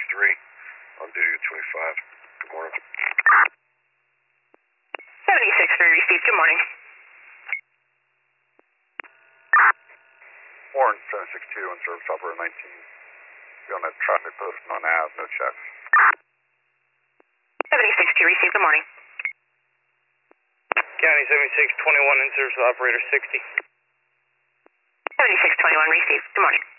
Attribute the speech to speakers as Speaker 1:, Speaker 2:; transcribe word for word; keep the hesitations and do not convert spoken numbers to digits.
Speaker 1: three on duty at twenty-five. Good morning.
Speaker 2: seventy-six three received. Good morning.
Speaker 1: Warren seven six two on service operator nineteen. Be on that traffic post on Ave, no checks.
Speaker 2: seventy-six two received. Good morning.
Speaker 3: County seventy-six twenty-one in service operator sixty.
Speaker 2: seventy-six twenty-one received. Good morning.